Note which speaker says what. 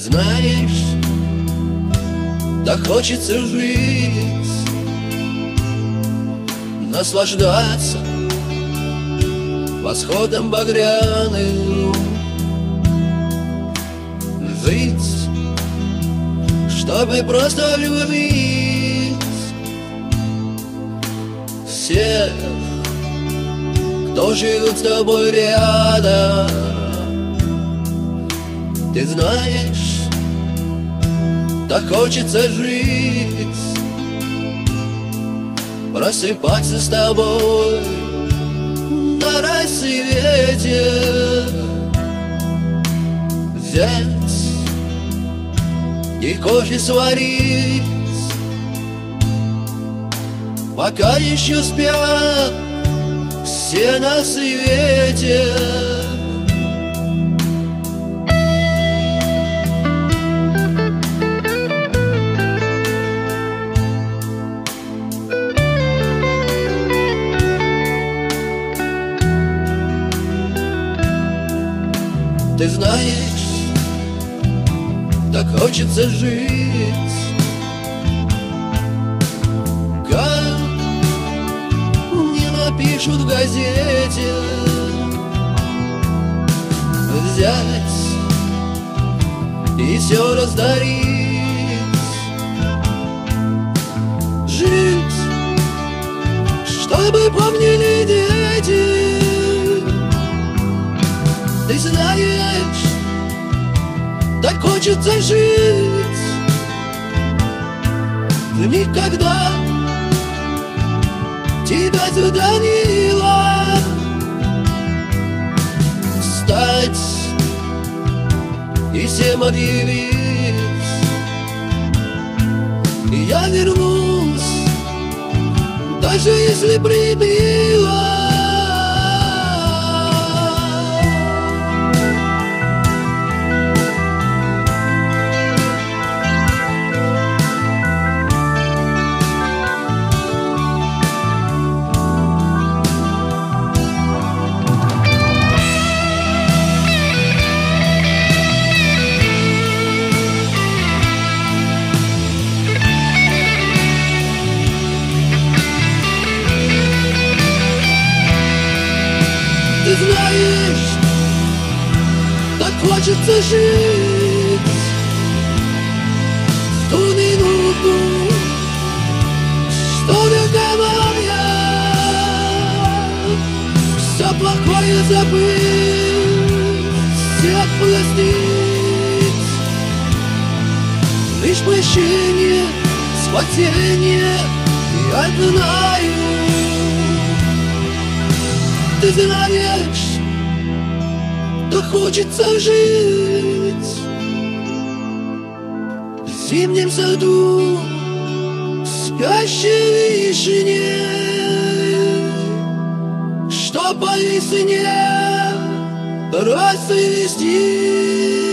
Speaker 1: знаешь, так хочется жить, наслаждаться восходом багряным, жить, чтобы просто любить всех, кто живет с тобой рядом. Ты знаешь, так хочется жить, просыпаться с тобой на рассвете, взять и кофе сварить, пока еще спят все на свете. Ты знаешь, так хочется жить, как не напишут в газете, взять и все раздарить, жить, чтобы помнили дети. Ты знаешь, так хочется жить, никогда тебя заданила, встать и всем объявить: я вернусь, даже если прибила. Ты знаешь, так хочется жить в ту минуту, что любимая все плохое забыть, всех простить, лишь прощение, спасение я знаю. Ты знаешь, так хочется жить в зимнем саду, в спящей вишне, что по весне расцвести.